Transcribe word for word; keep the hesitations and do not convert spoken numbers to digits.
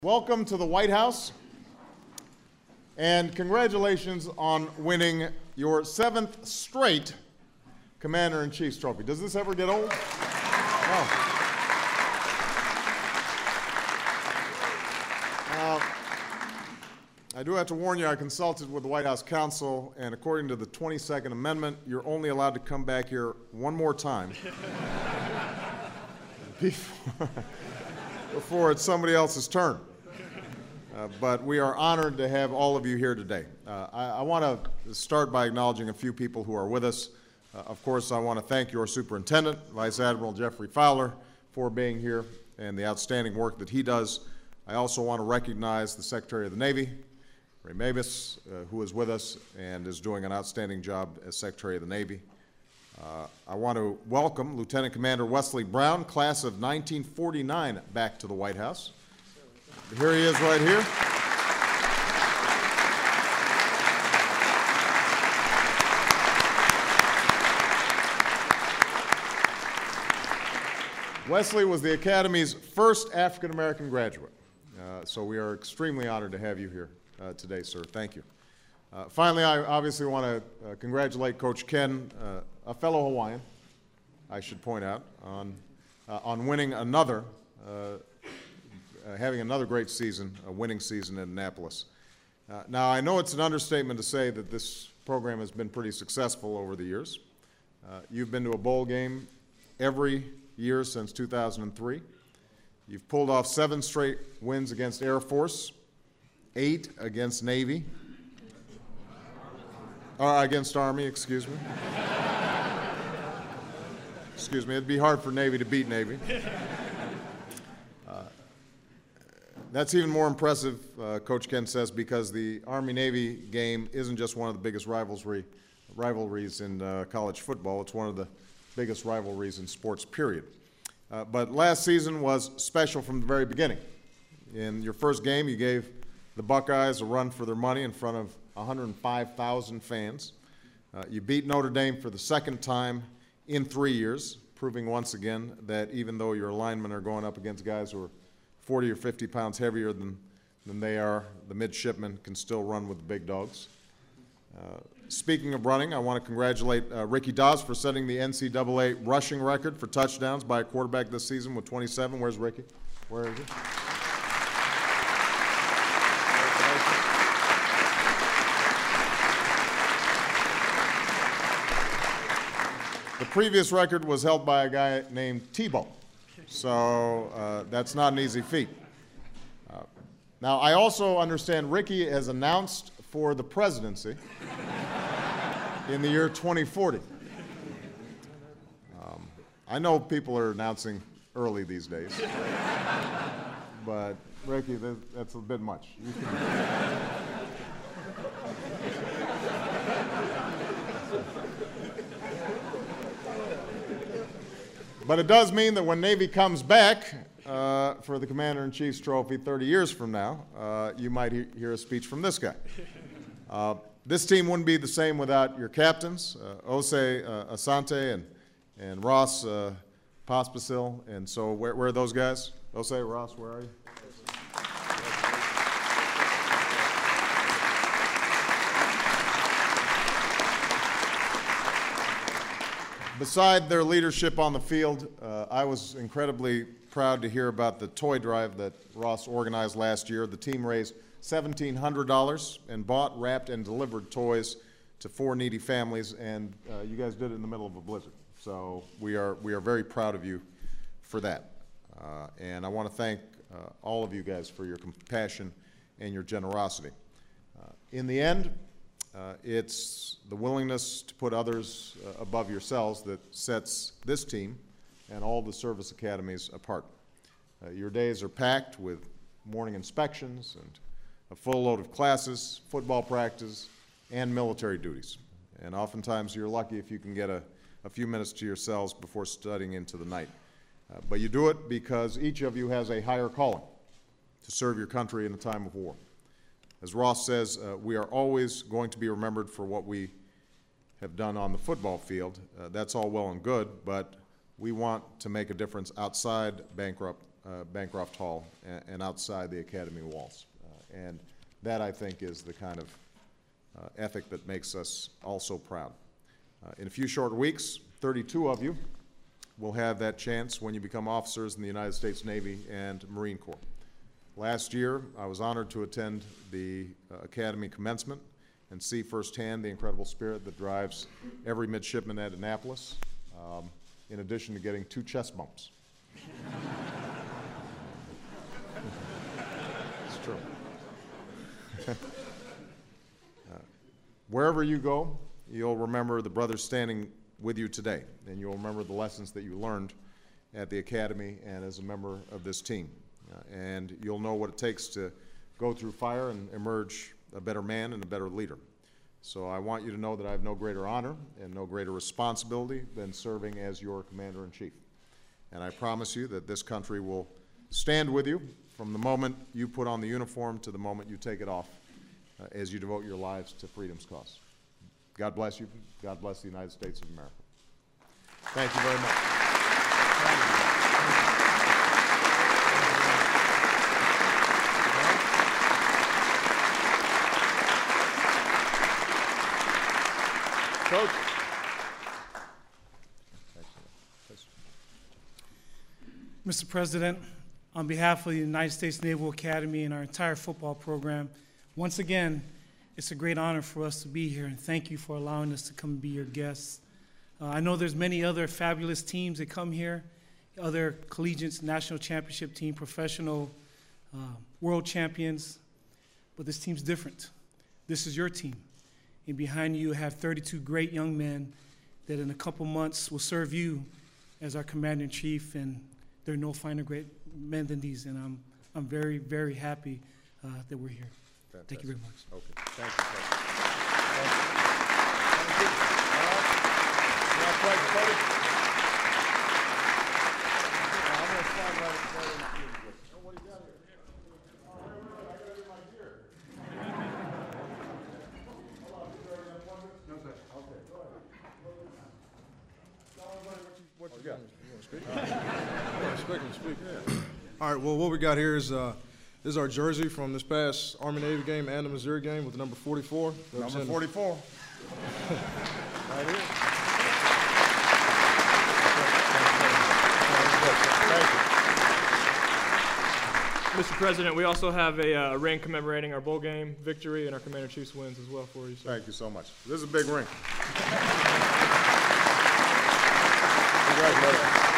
Welcome to the White House, and congratulations on winning your seventh straight Commander-in-Chief's trophy. Does this ever get old? Oh. Uh, I do have to warn you, I consulted with the White House counsel, and according to the twenty-second Amendment, you're only allowed to come back here one more time before, before it's somebody else's turn. Uh, but we are honored to have all of you here today. Uh, I, I want to start by acknowledging a few people who are with us. Uh, of course, I want to thank your superintendent, Vice Admiral Jeffrey Fowler, for being here and the outstanding work that he does. I also want to recognize the Secretary of the Navy, Ray Mabus, uh, who is with us and is doing an outstanding job as Secretary of the Navy. Uh, I want to welcome Lieutenant Commander Wesley Brown, class of nineteen forty-nine, back to the White House. Here he is right here. Wesley was the Academy's first African-American graduate, uh, so we are extremely honored to have you here uh, today, sir. Thank you. Uh, finally, I obviously want to uh, congratulate Coach Ken, uh, a fellow Hawaiian, I should point out, on, uh, on winning another uh, Uh, having another great season, a winning season in Annapolis. Uh, now, I know it's an understatement to say that this program has been pretty successful over the years. Uh, you've been to a bowl game every year since two thousand three. You've pulled off seven straight wins against Air Force, eight against Navy, or against Army, excuse me. Excuse me, it'd be hard for Navy to beat Navy. That's even more impressive, uh, Coach Ken says, because the Army-Navy game isn't just one of the biggest rivalry, rivalries in uh, college football. It's one of the biggest rivalries in sports, period. Uh, but last season was special from the very beginning. In your first game, you gave the Buckeyes a run for their money in front of one hundred five thousand fans. Uh, you beat Notre Dame for the second time in three years, proving once again that even though your linemen are going up against guys who are forty or fifty pounds heavier than, than they are, the midshipmen can still run with the big dogs. Uh, speaking of running, I want to congratulate uh, Ricky Dawes for setting the N C double A rushing record for touchdowns by a quarterback this season with twenty-seven. Where's Ricky? Where is he? The previous record was held by a guy named Tebow. So uh, that's not an easy feat. Uh, now, I also understand Ricky has announced for the presidency in the year twenty forty. Um, I know people are announcing early these days, but Ricky, that's a bit much. You can... But it does mean that when Navy comes back uh, for the Commander-in-Chief's trophy thirty years from now, uh, you might he hear a speech from this guy. Uh, this team wouldn't be the same without your captains, uh, Osei uh, Asante and, and Ross uh, Pospisil. And so where, where are those guys? Osei, Ross, where are you? Beside their leadership on the field, uh, I was incredibly proud to hear about the toy drive that Ross organized last year. The team raised seventeen hundred dollars and bought, wrapped, and delivered toys to four needy families, and uh, you guys did it in the middle of a blizzard. So we are, we are very proud of you for that. Uh, and I want to thank uh, all of you guys for your compassion and your generosity. Uh, in the end, Uh, it's the willingness to put others uh, above yourselves that sets this team and all the service academies apart. Uh, your days are packed with morning inspections and a full load of classes, football practice, and military duties. And oftentimes you're lucky if you can get a, a few minutes to yourselves before studying into the night. Uh, but you do it because each of you has a higher calling to serve your country in a time of war. As Ross says, uh, we are always going to be remembered for what we have done on the football field. Uh, that's all well and good, but we want to make a difference outside bankrupt uh, Bancroft Hall and, and outside the Academy walls. Uh, and that, I think, is the kind of uh, ethic that makes us all so proud. Uh, in a few short weeks, thirty-two of you will have that chance when you become officers in the United States Navy and Marine Corps. Last year, I was honored to attend the uh, Academy commencement and see firsthand the incredible spirit that drives every midshipman at Annapolis, um, in addition to getting two chest bumps. It's true. uh, wherever you go, you'll remember the brothers standing with you today, and you'll remember the lessons that you learned at the Academy and as a member of this team. Uh, and you'll know what it takes to go through fire and emerge a better man and a better leader. So I want you to know that I have no greater honor and no greater responsibility than serving as your Commander-in-Chief. And I promise you that this country will stand with you from the moment you put on the uniform to the moment you take it off, uh, as you devote your lives to freedom's cause. God bless you. God bless the United States of America. Thank you very much. Coach. Mister President, on behalf of the United States Naval Academy and our entire football program, once again, it's a great honor for us to be here, and thank you for allowing us to come and be your guests. Uh, I know there's many other fabulous teams that come here, other collegiates, national championship team, professional, uh, world champions, but this team's different. This is your team. And behind you, you have thirty-two great young men that in a couple months will serve you as our Commander-in-Chief, and there are no finer great men than these, and I'm, I'm very, very happy uh, that we're here. Fantastic. Thank you very much. Okay. Thank you, Coach. Thank you. Thank you. All right. You want to play, Cody? I'm going to stand right in front of you. Oh, what do you got here? Oh, wait, wait, wait. I got to get my gear. Hold on. You ready to have one? No, sir. Okay, go ahead. Tell everybody what you, what you got. You want to speak? Yeah, speak and speak, yeah. All right, well, what we got here is uh, this is our jersey from this past Army-Navy game and the Missouri game with the number forty-four. Number forty-four. Right here. Thank you. Mister President, we also have a uh, ring commemorating our bowl game victory and our Commander-in-Chief's wins as well for you, sir. Thank you so much. This is a big ring. Congratulations.